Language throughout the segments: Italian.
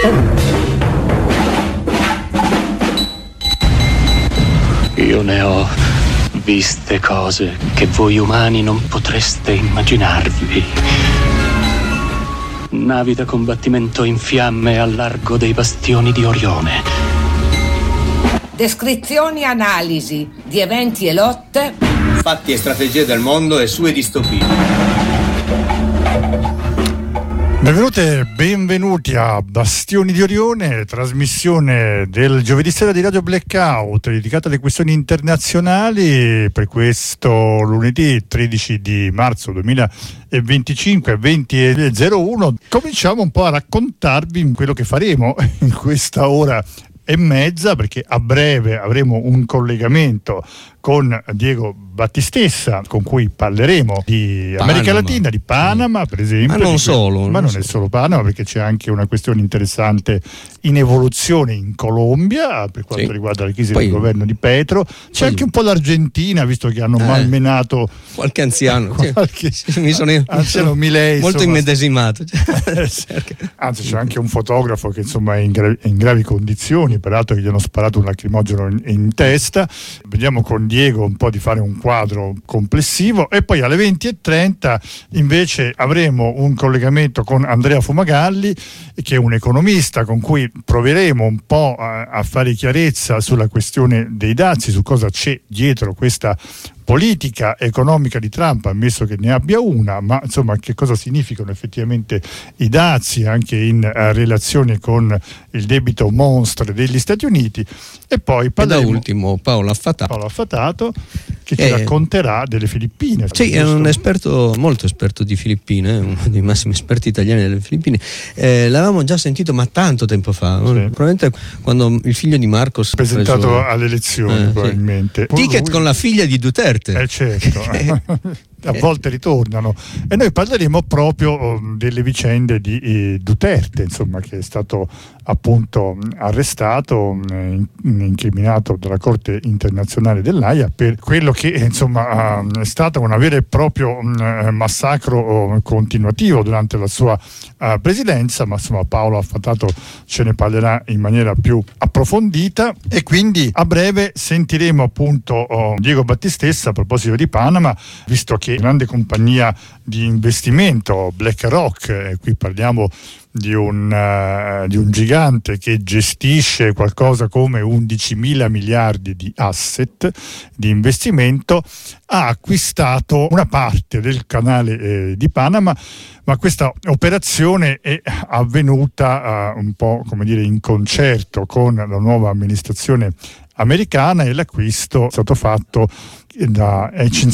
Io ne ho viste cose che voi umani non potreste immaginarvi. Navi da combattimento in fiamme al largo dei bastioni di Orione. Descrizioni e analisi di eventi e lotte. Fatti e strategie del mondo e sue distopie. Benvenute e benvenuti a Bastioni di Orione, trasmissione del giovedì sera di Radio Blackout dedicata alle questioni internazionali per questo lunedì 13 di marzo 2025, 20:01. Cominciamo un po' a raccontarvi quello che faremo in questa ora e mezza, perché a breve avremo un collegamento con Diego Battistessa, con cui parleremo di America Latina, di Panama, per esempio. Ma non solo. Ma non è solo Panama, perché c'è anche una questione interessante in evoluzione in Colombia per quanto riguarda la crisi del governo di Petro. C'è anche un po' l'Argentina, visto che hanno malmenato qualche anziano. Mi sono anziano Milei, molto immedesimato. Anzi, c'è anche un fotografo che insomma è in gravi condizioni, peraltro che gli hanno sparato un lacrimogeno in testa. Vediamo con Diego un po' di fare un quadro complessivo, e poi alle 20:30 invece avremo un collegamento con Andrea Fumagalli, che è un economista con cui proveremo un po' a fare chiarezza sulla questione dei dazi, su cosa c'è dietro questa politica economica di Trump, ammesso che ne abbia una, ma insomma che cosa significano effettivamente i dazi anche in relazione con il debito mostro degli Stati Uniti. E poi da ultimo Paolo Affatato, che ci racconterà delle Filippine. Sì, è un esperto, molto esperto di Filippine, uno dei massimi esperti italiani delle Filippine. L'avevamo già sentito, ma tanto tempo fa, probabilmente quando il figlio di Marcos presentato alle elezioni, probabilmente. Ticket con la figlia di Duterte. Certo. A volte ritornano, e noi parleremo proprio delle vicende di Duterte, insomma, che è stato appunto arrestato, incriminato dalla Corte internazionale dell'Aia per quello che insomma è stato un vero e proprio massacro continuativo durante la sua presidenza. Ma insomma Paolo Affatato ce ne parlerà in maniera più approfondita, e quindi a breve sentiremo appunto Diego Battistessa a proposito di Panama, visto che grande compagnia di investimento BlackRock, qui parliamo di un gigante che gestisce qualcosa come 11.000 miliardi di asset di investimento, ha acquistato una parte del canale di Panama, ma questa operazione è avvenuta un po' come dire in concerto con la nuova amministrazione americana, e l'acquisto è stato fatto da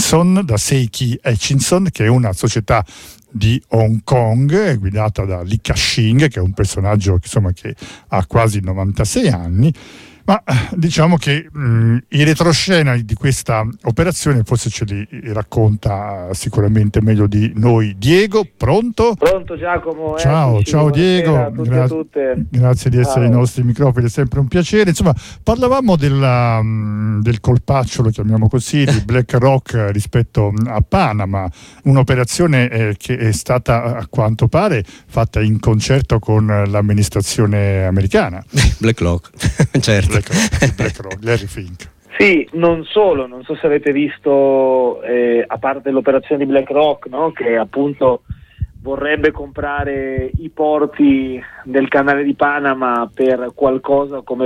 Seiki Hutchinson, che è una società di Hong Kong guidata da Li Ka-shing, che è un personaggio che ha quasi 96 anni. Ma diciamo che i retroscena di questa operazione forse ce li racconta sicuramente meglio di noi Diego. Pronto? Pronto Giacomo. Ciao Diego, grazie di essere ai nostri microfoni, è sempre un piacere. Insomma, parlavamo del colpaccio, lo chiamiamo così, di BlackRock rispetto a Panama, un'operazione che è stata a quanto pare fatta in concerto con l'amministrazione americana. BlackRock, certo. BlackRock, Larry Fink. Sì, non solo, non so se avete visto, a parte l'operazione di BlackRock, no, che appunto vorrebbe comprare i porti del canale di Panama per qualcosa come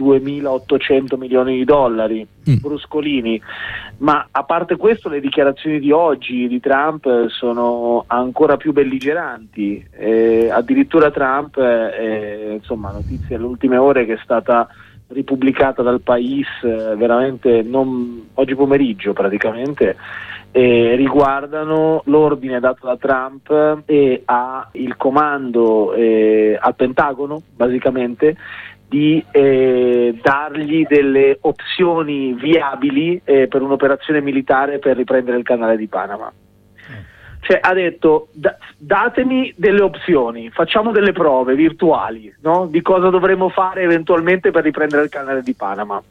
22.800 milioni di dollari, bruscolini, ma a parte questo le dichiarazioni di oggi di Trump sono ancora più belligeranti. Addirittura Trump, insomma, notizia alle ultime ore che è stata ripubblicata dal País veramente oggi pomeriggio praticamente, riguardano l'ordine dato da Trump e il comando al Pentagono basicamente di dargli delle opzioni viabili per un'operazione militare per riprendere il canale di Panama. Cioè ha detto datemi delle opzioni, facciamo delle prove virtuali, no? Di cosa dovremmo fare eventualmente per riprendere il canale di Panama.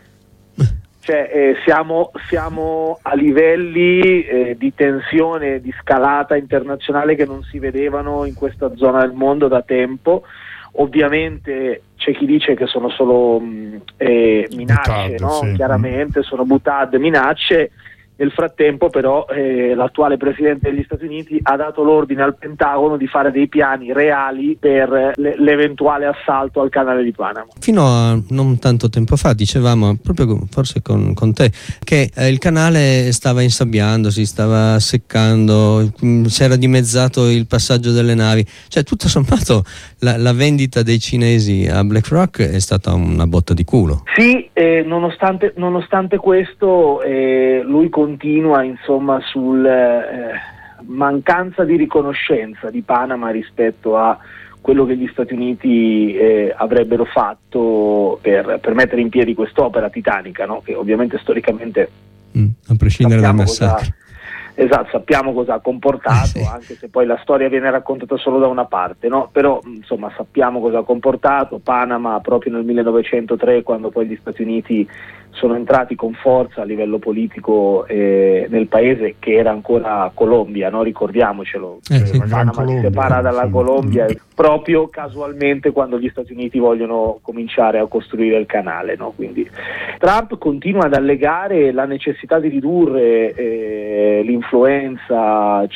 Cioè siamo a livelli di tensione, di scalata internazionale che non si vedevano in questa zona del mondo da tempo. Ovviamente c'è chi dice che sono solo minacce, Butade, no? sì. Chiaramente sono butade, minacce. Nel frattempo però l'attuale Presidente degli Stati Uniti ha dato l'ordine al Pentagono di fare dei piani reali per l'eventuale assalto al canale di Panama. Fino a non tanto tempo fa dicevamo, proprio forse con te, che il canale stava insabbiandosi, stava seccando, si era dimezzato il passaggio delle navi, cioè tutto sommato la vendita dei cinesi a BlackRock è stata una botta di culo. Sì, nonostante questo lui continua insomma sul mancanza di riconoscenza di Panama rispetto a quello che gli Stati Uniti avrebbero fatto per mettere in piedi quest'opera titanica, no? Che ovviamente storicamente a prescindere dal massacro. Esatto, sappiamo cosa ha comportato, sì. Anche se poi la storia viene raccontata solo da una parte, no? Però insomma sappiamo cosa ha comportato. Panama proprio nel 1903, quando poi gli Stati Uniti sono entrati con forza a livello politico nel paese che era ancora Colombia, no? Ricordiamocelo, Sì. Panama si separa dalla Colombia proprio casualmente quando gli Stati Uniti vogliono cominciare a costruire il canale, no? Quindi Trump continua ad allegare la necessità di ridurre l'influenza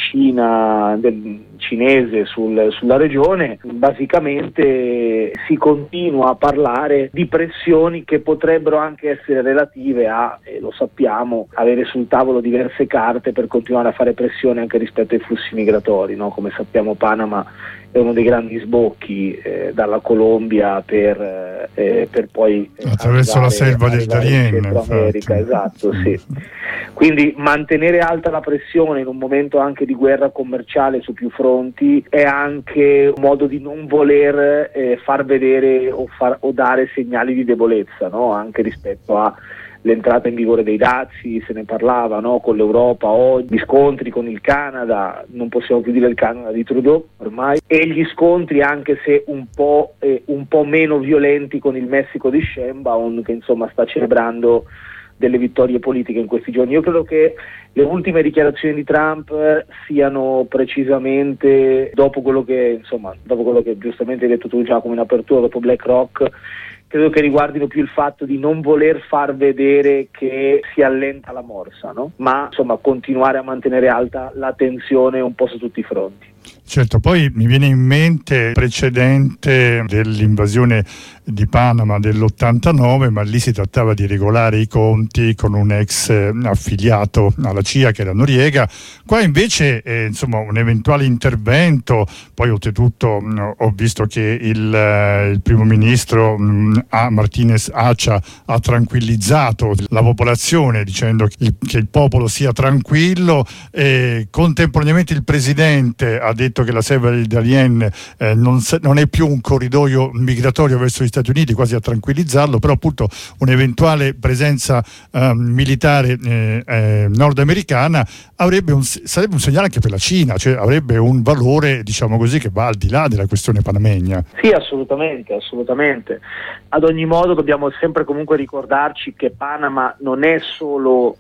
cinese sulla regione. Basicamente si continua a parlare di pressioni che potrebbero anche essere relative a, lo sappiamo, avere sul tavolo diverse carte per continuare a fare pressione anche rispetto ai flussi migratori, no? Come sappiamo Panama è uno dei grandi sbocchi dalla Colombia per poi attraverso la selva del Darién, America, esatto, sì. Quindi mantenere alta la pressione in un momento anche di guerra commerciale su più fronti è anche un modo di non voler far vedere o dare segnali di debolezza, no? Anche rispetto a l'entrata in vigore dei dazi, se ne parlava, no? Con l'Europa oggi, gli scontri con il Canada, non possiamo più dire il Canada di Trudeau ormai, e gli scontri anche se un po' meno violenti con il Messico di Sheinbaum, che insomma sta celebrando delle vittorie politiche in questi giorni. Io credo che le ultime dichiarazioni di Trump siano precisamente dopo quello che giustamente hai detto tu, Giacomo, in apertura, dopo BlackRock. Credo che riguardino più il fatto di non voler far vedere che si allenta la morsa, no? Ma insomma continuare a mantenere alta la tensione un po' su tutti i fronti. Certo, poi mi viene in mente il precedente dell'invasione di Panama dell'89, ma lì si trattava di regolare i conti con un ex affiliato alla CIA che era Noriega. Qua invece un eventuale intervento, poi oltretutto ho visto che il primo ministro Martinez Acha ha tranquillizzato la popolazione dicendo che il popolo sia tranquillo, e contemporaneamente il presidente ha detto che la selva del Darién non è più un corridoio migratorio verso gli Stati Uniti, quasi a tranquillizzarlo, però appunto un'eventuale presenza militare nordamericana sarebbe un segnale anche per la Cina, cioè avrebbe un valore, diciamo così, che va al di là della questione panamegna. Sì, assolutamente. Ad ogni modo dobbiamo sempre comunque ricordarci che Panama non è solo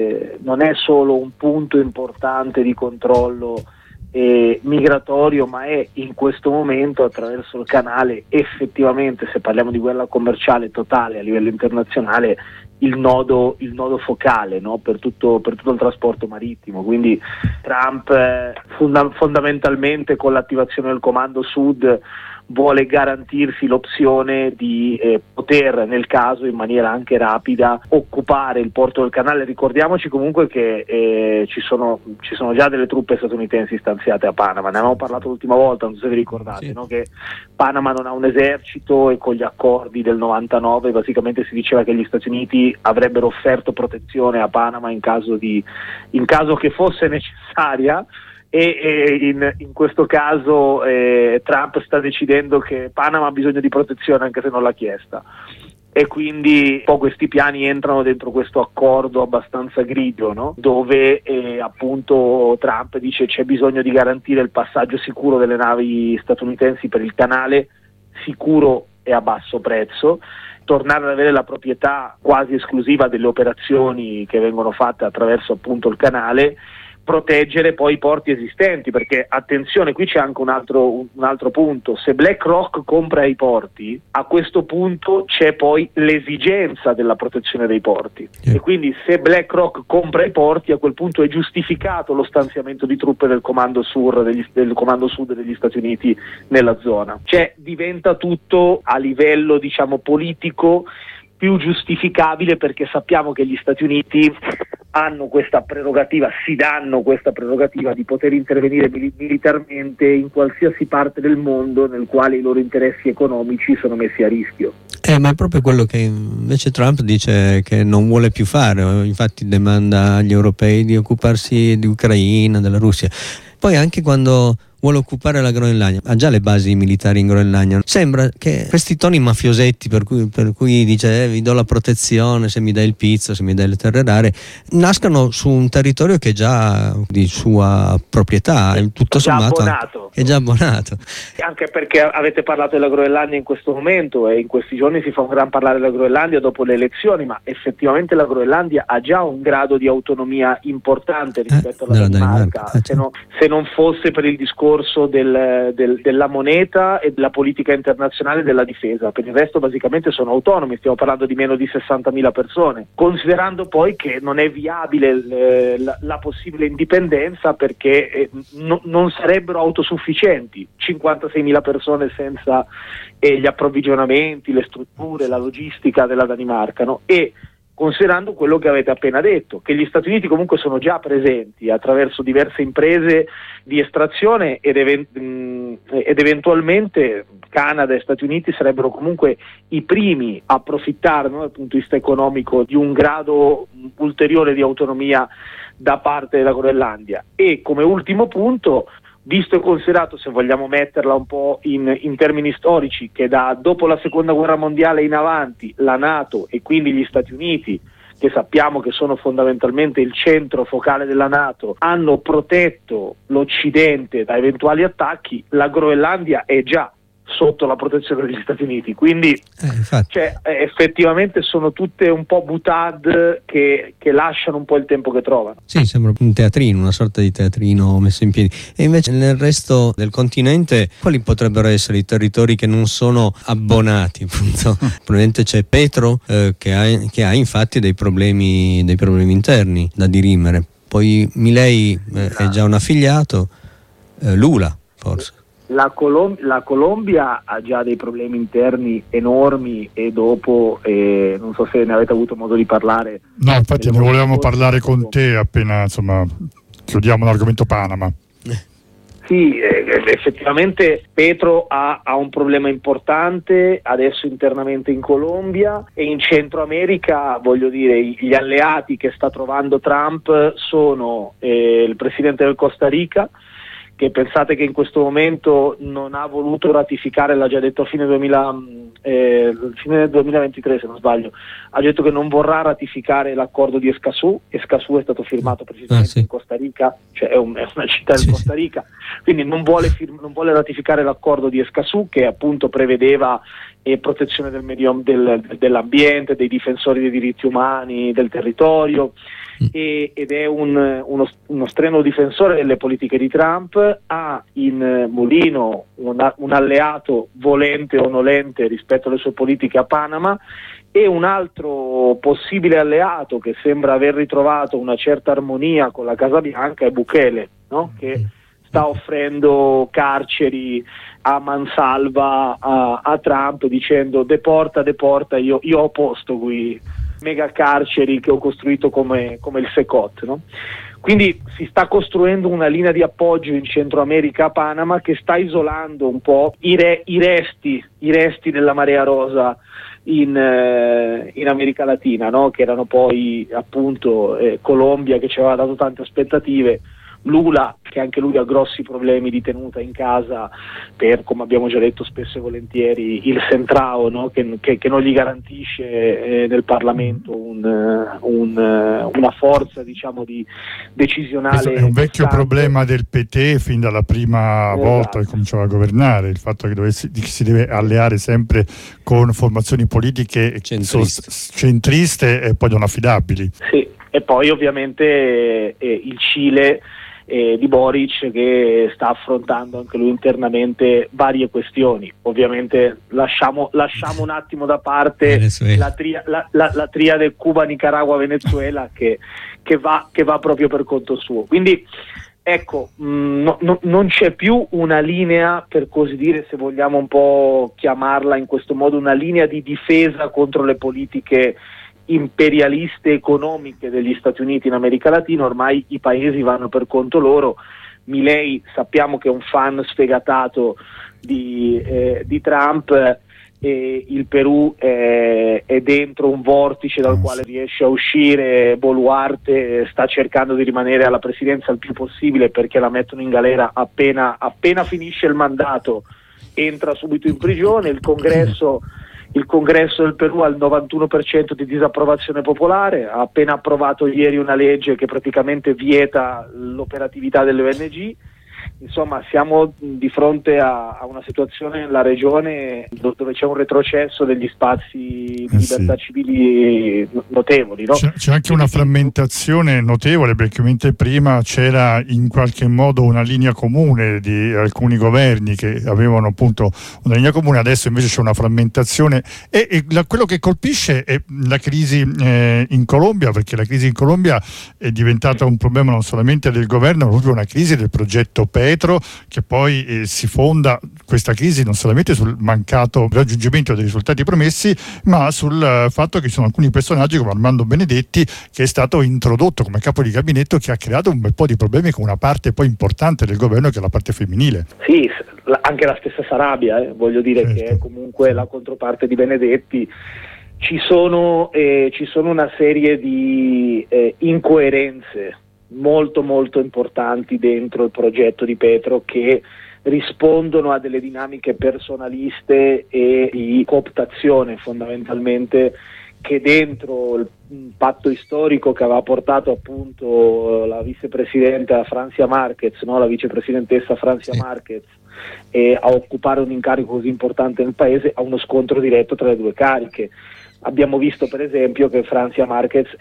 un punto importante di controllo migratorio, ma è in questo momento, attraverso il canale, effettivamente, se parliamo di guerra commerciale totale a livello internazionale, il nodo focale, no? per tutto il trasporto marittimo. Quindi Trump fondamentalmente con l'attivazione del Comando Sud vuole garantirsi l'opzione di poter, nel caso, in maniera anche rapida, occupare il porto del canale. Ricordiamoci comunque che ci sono già delle truppe statunitensi stanziate a Panama, ne avevamo parlato l'ultima volta, non so se vi ricordate, sì. No? Che Panama non ha un esercito, e con gli accordi del 99 basicamente si diceva che gli Stati Uniti avrebbero offerto protezione a Panama in caso che fosse necessaria. E in questo caso Trump sta decidendo che Panama ha bisogno di protezione anche se non l'ha chiesta, e quindi un po' questi piani entrano dentro questo accordo abbastanza grigio, no? Dove appunto Trump dice c'è bisogno di garantire il passaggio sicuro delle navi statunitensi per il canale, sicuro e a basso prezzo, tornare ad avere la proprietà quasi esclusiva delle operazioni che vengono fatte attraverso appunto il canale, proteggere poi i porti esistenti, perché attenzione, qui c'è anche un altro punto: se BlackRock compra i porti, a questo punto c'è poi l'esigenza della protezione dei porti, e quindi se BlackRock compra i porti, a quel punto è giustificato lo stanziamento di truppe del comando sud degli Stati Uniti nella zona. Cioè diventa tutto a livello, diciamo, politico più giustificabile, perché sappiamo che gli Stati Uniti hanno questa prerogativa, si danno questa prerogativa di poter intervenire militarmente in qualsiasi parte del mondo nel quale i loro interessi economici sono messi a rischio. Ma è proprio quello che invece Trump dice che non vuole più fare, infatti demanda agli europei di occuparsi di Ucraina, della Russia. Poi anche quando vuole occupare la Groenlandia, ha già le basi militari in Groenlandia. Sembra che questi toni mafiosetti per cui dice vi do la protezione se mi dai il pizzo, se mi dai le terre rare, nascano su un territorio che è già di sua proprietà, tutto sommato è già abbonato. Anche perché avete parlato della Groenlandia in questo momento, e in questi giorni si fa un gran parlare della Groenlandia dopo le elezioni, ma effettivamente la Groenlandia ha già un grado di autonomia importante rispetto alla Danimarca, se non fosse per il discorso della moneta e della politica internazionale della difesa. Per il resto basicamente sono autonomi, stiamo parlando di meno di 60.000 persone, considerando poi che non è viabile la possibile indipendenza, perché non sarebbero autosufficienti 56.000 persone senza gli approvvigionamenti, le strutture, la logistica della Danimarca, no? E considerando quello che avete appena detto, che gli Stati Uniti comunque sono già presenti attraverso diverse imprese di estrazione ed eventualmente Canada e Stati Uniti sarebbero comunque i primi a approfittare, no, dal punto di vista economico, di un grado ulteriore di autonomia da parte della Groenlandia. E come ultimo punto, visto e considerato, se vogliamo metterla un po' in termini storici, che dopo la seconda guerra mondiale in avanti la NATO e quindi gli Stati Uniti, che sappiamo che sono fondamentalmente il centro focale della NATO, hanno protetto l'Occidente da eventuali attacchi, la Groenlandia è già sotto la protezione degli Stati Uniti, quindi effettivamente sono tutte un po' boutade che lasciano un po' il tempo che trovano. Sì, sembra un teatrino, una sorta di teatrino messo in piedi. E invece nel resto del continente quali potrebbero essere i territori che non sono abbonati, appunto? Probabilmente c'è Petro che ha infatti dei problemi interni da dirimere, poi Milei è già un affiliato, Lula forse. La Colombia ha già dei problemi interni enormi, e dopo non so se ne avete avuto modo di parlare. No, infatti ne volevamo parlare con te appena chiudiamo l'argomento Panama. Sì, effettivamente Petro ha un problema importante adesso internamente in Colombia, e in Centro America, voglio dire, gli alleati che sta trovando Trump sono il presidente del Costa Rica, che pensate che in questo momento non ha voluto ratificare, l'ha già detto a fine 2023 se non sbaglio, ha detto che non vorrà ratificare l'accordo di Escazú è stato firmato precisamente in Costa Rica, cioè è una città del Costa Rica, quindi non vuole ratificare l'accordo di Escazú, che appunto prevedeva protezione dell'ambiente, dei difensori dei diritti umani, del territorio, ed è uno strenuo difensore delle politiche di Trump. Ha in mulino un alleato volente o nolente rispetto alle sue politiche a Panama, e un altro possibile alleato che sembra aver ritrovato una certa armonia con la Casa Bianca è Bukele, no? Che sta offrendo carceri a mansalva a Trump, dicendo deporta, io ho posto qui mega carceri che ho costruito come il Secot, no? Quindi si sta costruendo una linea di appoggio in Centro America a Panama, che sta isolando un po' i resti della Marea Rosa in America Latina, no? Che erano poi appunto Colombia, che ci aveva dato tante aspettative, Lula, che anche lui ha grossi problemi di tenuta in casa per, come abbiamo già detto spesso e volentieri, il Centrao, no? che non gli garantisce nel Parlamento una forza, diciamo, di decisionale. Questo è un vecchio problema del PT fin dalla prima volta che cominciava a governare, il fatto che si deve alleare sempre con formazioni politiche centriste e poi non affidabili. Sì. E poi ovviamente il Cile di Boric, che sta affrontando anche lui internamente varie questioni. Ovviamente lasciamo un attimo da parte la triade Cuba, Nicaragua, Venezuela che va proprio per conto suo. Quindi ecco, non c'è più una linea, per così dire, se vogliamo un po' chiamarla in questo modo, una linea di difesa contro le politiche imperialiste economiche degli Stati Uniti in America Latina. Ormai i paesi vanno per conto loro. Milei sappiamo che è un fan sfegatato di Trump, e il Perù è dentro un vortice dal quale riesce a uscire. Boluarte sta cercando di rimanere alla presidenza il più possibile, perché la mettono in galera appena finisce il mandato, entra subito in prigione. Il congresso del Perù ha il 91% di disapprovazione popolare, ha appena approvato ieri una legge che praticamente vieta l'operatività delle ONG. Insomma, siamo di fronte a una situazione nella regione dove c'è un retrocesso degli spazi di libertà civili notevoli, no? C'è anche una frammentazione notevole, perché mentre prima c'era in qualche modo una linea comune di alcuni governi che avevano appunto una linea comune, adesso invece c'è una frammentazione e quello che colpisce è la crisi in Colombia, perché la crisi in Colombia è diventata un problema non solamente del governo, ma proprio una crisi del progetto Petro, che poi si fonda questa crisi non solamente sul mancato raggiungimento dei risultati promessi, ma sul fatto che ci sono alcuni personaggi come Armando Benedetti, che è stato introdotto come capo di gabinetto, che ha creato un bel po' di problemi con una parte poi importante del governo, che è la parte femminile. Sì, anche la stessa Sarabia, voglio dire, certo, che è comunque la controparte di Benedetti. Ci sono una serie di incoerenze molto molto importanti dentro il progetto di Petro, che rispondono a delle dinamiche personaliste e di cooptazione fondamentalmente, che dentro il patto storico che aveva portato appunto la vicepresidenta Francia Márquez, no? La vicepresidentessa Francia Márquez, a occupare un incarico così importante nel paese, a uno scontro diretto tra le due cariche. Abbiamo visto per esempio che Francia Márquez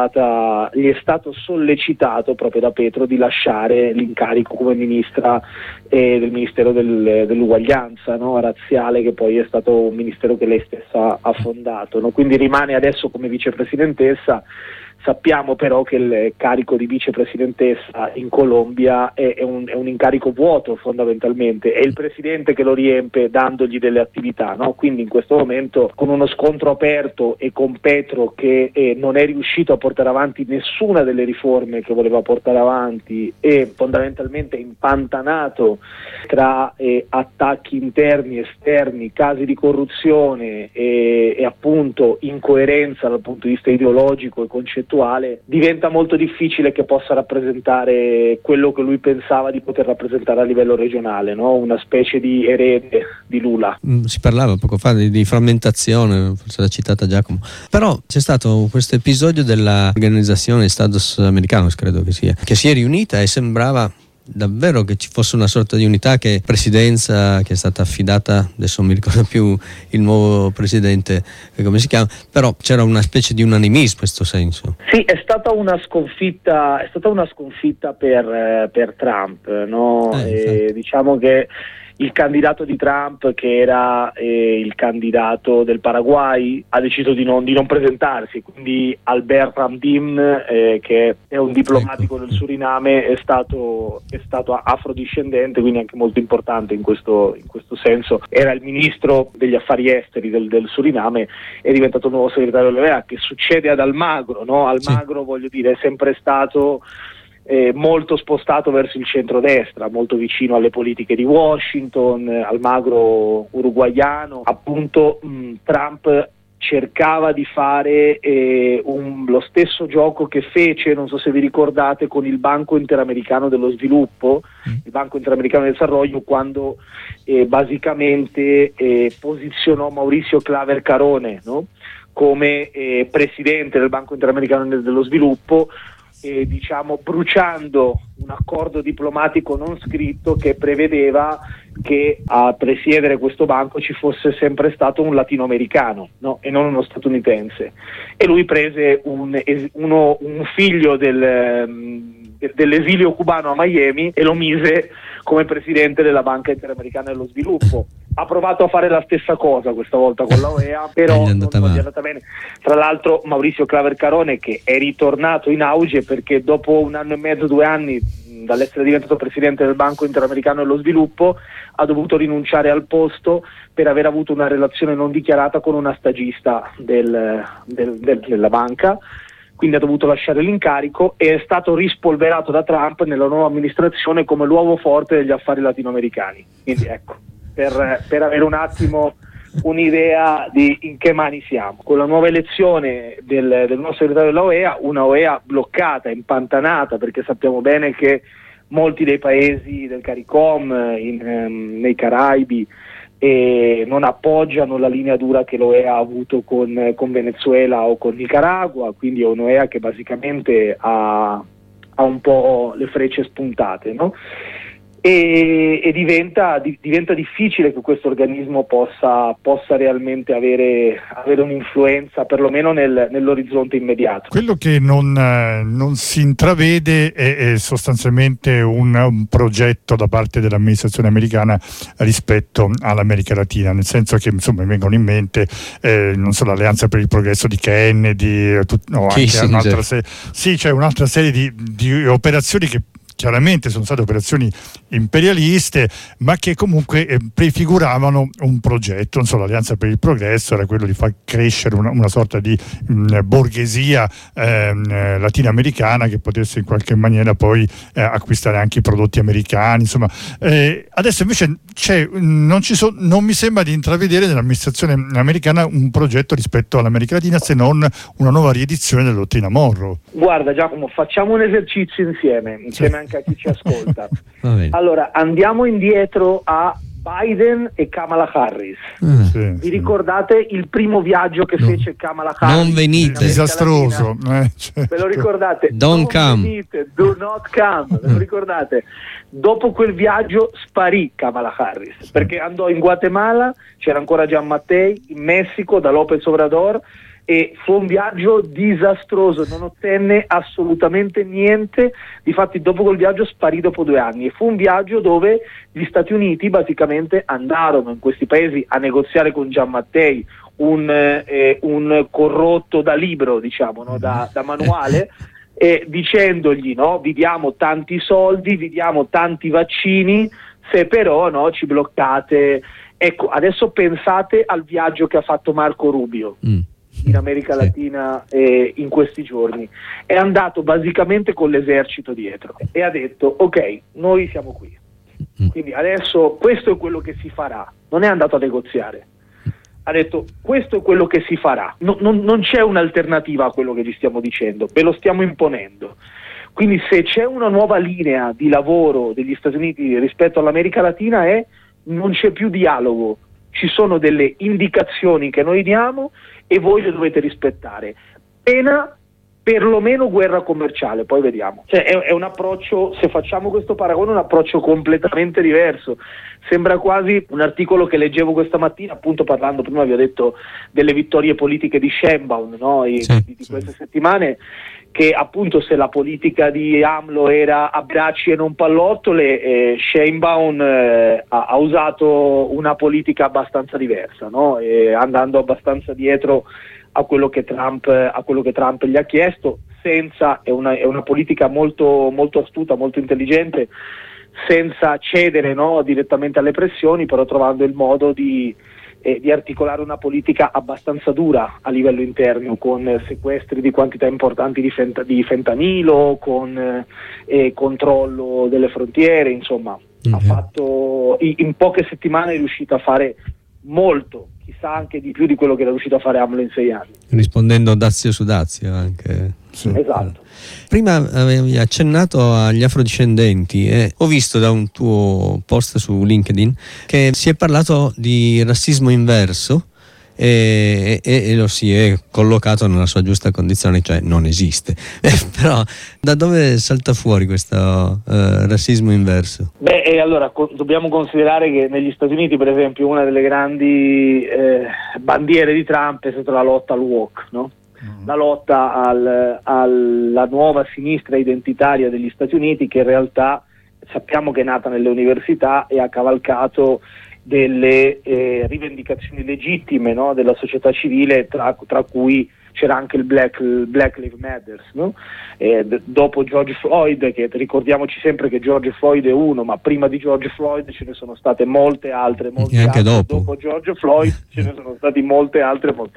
gli è stato sollecitato proprio da Petro di lasciare l'incarico come ministra del Ministero dell'Uguaglianza, no? Razziale, che poi è stato un ministero che lei stessa ha fondato, no? Quindi rimane adesso come vicepresidentessa. Sappiamo però che il carico di vicepresidentessa in Colombia è un incarico vuoto fondamentalmente, è il presidente che lo riempie dandogli delle attività, no? Quindi in questo momento, con uno scontro aperto e con Petro che non è riuscito a portare avanti nessuna delle riforme che voleva portare avanti, e fondamentalmente impantanato tra attacchi interni, esterni, casi di corruzione e appunto incoerenza dal punto di vista ideologico e concettuale, diventa molto difficile che possa rappresentare quello che lui pensava di poter rappresentare a livello regionale, no? Una specie di erede di Lula. Si parlava poco fa di frammentazione, forse l'ha citata Giacomo, però c'è stato questo episodio dell'organizzazione Estados Americanos, credo che si è riunita e sembrava davvero che ci fosse una sorta di unità, che presidenza che è stata affidata, adesso non mi ricordo più il nuovo presidente come si chiama, però c'era una specie di unanimismo in questo senso. Sì, è stata una sconfitta per Trump, no? Diciamo che il candidato di Trump, che era il candidato del Paraguay, ha deciso di non presentarsi, quindi Albert Ramdin, che è un diplomatico del Suriname, è stato afrodiscendente, quindi anche molto importante in questo senso. Era il ministro degli affari esteri del Suriname, è diventato il nuovo segretario dell'OEA, che succede ad Almagro, no? Almagro, voglio dire, è sempre stato molto spostato verso il centrodestra, molto vicino alle politiche di Washington. Almagro uruguaiano, appunto. Trump cercava di fare lo stesso gioco che fece, non so se vi ricordate, con il Banco Interamericano dello Sviluppo, il Banco Interamericano del Desarrollo, quando basicamente posizionò Mauricio Claver Carone, no? Come presidente del Banco Interamericano dello Sviluppo, bruciando un accordo diplomatico non scritto che prevedeva che a presiedere questo banco ci fosse sempre stato un latinoamericano, no? E non uno statunitense, e lui prese un figlio dell'esilio cubano a Miami e lo mise come presidente della Banca Interamericana dello Sviluppo. Ha provato a fare la stessa cosa questa volta con la OEA, però non gli è andata bene. Tra l'altro Mauricio Claver Carone, che è ritornato in auge perché dopo 1 anno e mezzo, 2 anni dall'essere diventato presidente del Banco Interamericano dello Sviluppo, ha dovuto rinunciare al posto per aver avuto una relazione non dichiarata con una stagista della banca. Quindi ha dovuto lasciare l'incarico e è stato rispolverato da Trump nella nuova amministrazione come l'uovo forte degli affari latinoamericani. Quindi ecco, per avere un attimo un'idea di in che mani siamo. Con la nuova elezione del nuovo segretario della OEA, una OEA bloccata, impantanata, perché sappiamo bene che molti dei paesi del CARICOM nei Caraibi non appoggiano la linea dura che l'OEA ha avuto con Venezuela o con Nicaragua, quindi è un'OEA che basicamente ha un po' le frecce spuntate, no? E diventa difficile che questo organismo possa realmente avere un'influenza, perlomeno nell'orizzonte immediato. Quello che non si intravede è sostanzialmente un progetto da parte dell'amministrazione americana rispetto all'America Latina, nel senso che insomma mi vengono in mente non so, l'Alleanza per il Progresso di Kennedy, c'è un'altra serie di operazioni che chiaramente sono state operazioni imperialiste, ma che comunque prefiguravano un progetto. Non so, l'Alleanza per il Progresso era quello di far crescere una sorta di borghesia latinoamericana che potesse in qualche maniera poi acquistare anche i prodotti americani. Insomma, adesso invece non mi sembra di intravedere nell'amministrazione americana un progetto rispetto all'America Latina, se non una nuova riedizione della dottrina Monroe. Guarda Giacomo, facciamo un esercizio insieme anche a chi ci ascolta. Allora, andiamo indietro a Biden e Kamala Harris. Vi ricordate il primo viaggio che fece Kamala Harris? Non venite. Disastroso. Ve lo ricordate? Don't come. Venite, do not come. Ve lo ricordate? Dopo quel viaggio sparì Kamala Harris, perché andò in Guatemala, c'era ancora Gian Mattei, in Messico da López Obrador, e fu un viaggio disastroso, non ottenne assolutamente niente. Difatti dopo quel viaggio sparì dopo 2 anni, e fu un viaggio dove gli Stati Uniti basicamente andarono in questi paesi a negoziare con Gian Mattei, un corrotto da libro, diciamo, no? da manuale, dicendogli, no, vi diamo tanti soldi, vi diamo tanti vaccini, se però ci bloccate. Ecco, adesso pensate al viaggio che ha fatto Marco Rubio in America Latina in questi giorni. È andato basicamente con l'esercito dietro e ha detto ok, noi siamo qui, quindi adesso questo è quello che si farà. Non è andato a negoziare, ha detto questo è quello che si farà, non c'è un'alternativa a quello che vi stiamo dicendo, ve lo stiamo imponendo. Quindi se c'è una nuova linea di lavoro degli Stati Uniti rispetto all'America Latina non c'è più dialogo, ci sono delle indicazioni che noi diamo e voi le dovete rispettare, pena perlomeno guerra commerciale, poi vediamo. Cioè è un approccio, se facciamo questo paragone, un approccio completamente diverso. Sembra quasi un articolo che leggevo questa mattina, appunto parlando, prima vi ho detto delle vittorie politiche di Sheinbaum, no? di queste settimane, che appunto se la politica di AMLO era abbracci e non pallottole, Sheinbaum ha usato una politica abbastanza diversa, no? Andando abbastanza dietro a quello che Trump gli ha chiesto, è una politica molto, molto astuta, molto intelligente, senza cedere, no, direttamente alle pressioni, però trovando il modo di articolare una politica abbastanza dura a livello interno, con sequestri di quantità importanti di fentanilo, con controllo delle frontiere, insomma. Ha fatto in poche settimane è riuscito a fare molto, chissà anche di più di quello che era riuscito a fare AMLO in 6 anni. Rispondendo dazio su dazio anche. Sì. Esatto. Prima avevi accennato agli afrodiscendenti e ho visto da un tuo post su LinkedIn che si è parlato di razzismo inverso e lo si è collocato nella sua giusta condizione, cioè non esiste. Però da dove salta fuori questo razzismo inverso? Allora dobbiamo considerare che negli Stati Uniti, per esempio, una delle grandi bandiere di Trump è stata la lotta al woke, no? La lotta alla nuova sinistra identitaria degli Stati Uniti, che in realtà sappiamo che è nata nelle università e ha cavalcato delle rivendicazioni legittime, no, della società civile, tra cui c'era anche il Black Lives Matter, no? Dopo George Floyd, che ricordiamoci sempre che George Floyd è uno, ma prima di George Floyd ce ne sono state molte altre. E anche dopo George Floyd ce ne sono stati molte altre. Non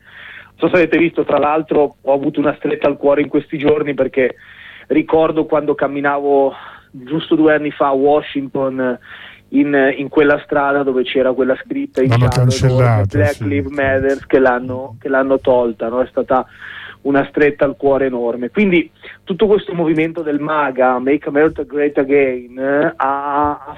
so se avete visto, tra l'altro ho avuto una stretta al cuore in questi giorni, perché ricordo quando camminavo giusto 2 anni fa a Washington in quella strada dove c'era quella scritta in Black Lives Matter, che l'hanno tolta, no? È stata una stretta al cuore enorme. Quindi tutto questo movimento del MAGA, Make America Great Again, ha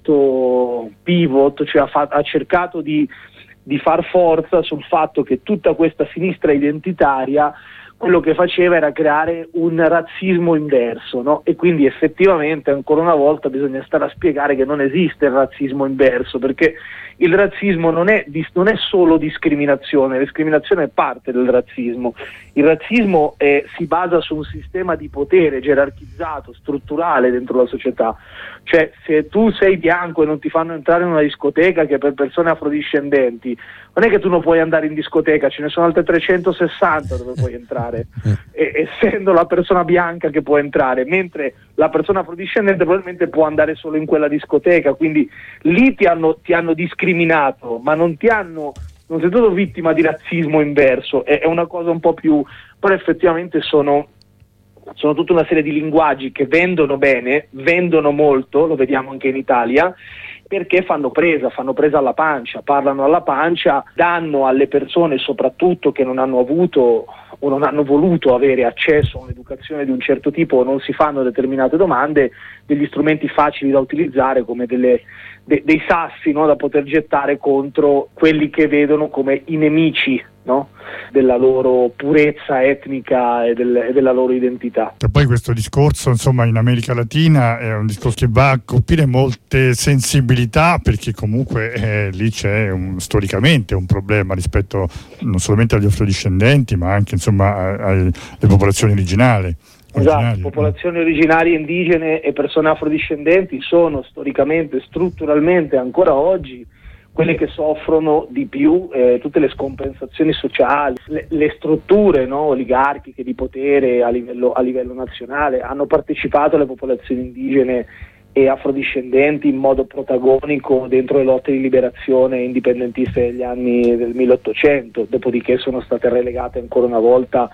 fatto pivot, cioè ha cercato di far forza sul fatto che tutta questa sinistra identitaria quello che faceva era creare un razzismo inverso, no? E quindi effettivamente ancora una volta bisogna stare a spiegare che non esiste il razzismo inverso, perché il razzismo non è solo discriminazione, la discriminazione è parte del razzismo. Il razzismo si basa su un sistema di potere gerarchizzato, strutturale dentro la società. Cioè, se tu sei bianco e non ti fanno entrare in una discoteca che è per persone afrodiscendenti, non è che tu non puoi andare in discoteca, ce ne sono altre 360 dove puoi entrare, essendo la persona bianca che può entrare, mentre la persona afrodiscendente probabilmente può andare solo in quella discoteca. Quindi lì ti hanno discriminato, ma non sei stato vittima di razzismo inverso. È una cosa un po' più, però effettivamente sono tutta una serie di linguaggi che vendono bene, vendono molto, lo vediamo anche in Italia, perché fanno presa alla pancia, parlano alla pancia, danno alle persone soprattutto che non hanno avuto o non hanno voluto avere accesso a un'educazione di un certo tipo o non si fanno determinate domande, degli strumenti facili da utilizzare come dei sassi, no, da poter gettare contro quelli che vedono come i nemici, no, della loro purezza etnica e della loro identità. E poi questo discorso, insomma, in America Latina è un discorso che va a colpire molte sensibilità, perché comunque lì c'è storicamente un problema rispetto non solamente agli afrodiscendenti, ma anche, insomma, alle popolazioni originali. Esatto, popolazioni originarie, indigene e persone afrodiscendenti sono storicamente, strutturalmente ancora oggi quelle che soffrono di più tutte le scompensazioni sociali, le strutture, no, oligarchiche di potere a livello nazionale. Hanno partecipato le popolazioni indigene e afrodiscendenti in modo protagonico dentro le lotte di liberazione indipendentiste degli anni del 1800, dopodiché sono state relegate ancora una volta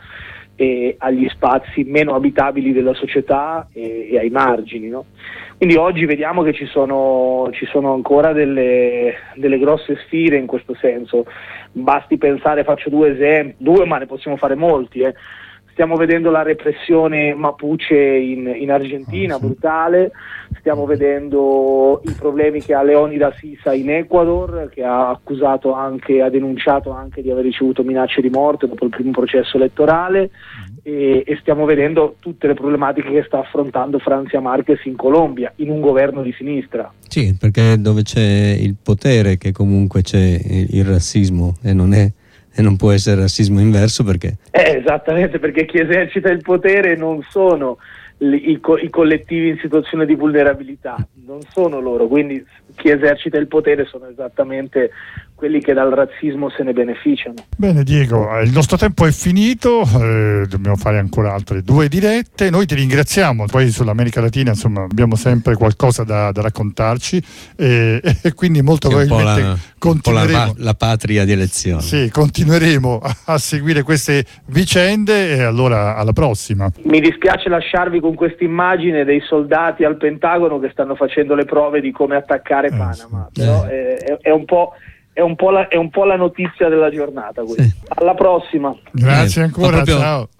agli spazi meno abitabili della società e ai margini, no? Quindi oggi vediamo che ci sono ancora delle grosse sfide in questo senso. Basti pensare, faccio 2 esempi, ma ne possiamo fare molti. Stiamo vedendo la repressione Mapuche in Argentina, brutale. Stiamo vedendo i problemi che ha Leonidas Issa in Ecuador, che ha denunciato anche di aver ricevuto minacce di morte dopo il primo processo elettorale, e stiamo vedendo tutte le problematiche che sta affrontando Francia Marquez in Colombia, in un governo di sinistra. Sì, perché dove c'è il potere che comunque c'è il razzismo, e non può essere razzismo inverso, perché? Esattamente, perché chi esercita il potere non sono i collettivi in situazione di vulnerabilità, non sono loro, quindi chi esercita il potere sono esattamente quelli che dal razzismo se ne beneficiano. Bene Diego, il nostro tempo è finito, dobbiamo fare ancora altre 2 dirette. Noi ti ringraziamo, poi sull'America Latina, insomma, abbiamo sempre qualcosa da raccontarci, e quindi molto probabilmente continueremo la patria di elezione. Sì, continueremo a seguire queste vicende, e allora alla prossima. Mi dispiace lasciarvi con questa immagine dei soldati al Pentagono che stanno facendo le prove di come attaccare Panama, sì. Però è un po' la notizia della giornata questa. Sì. Alla prossima. Grazie ancora, ciao.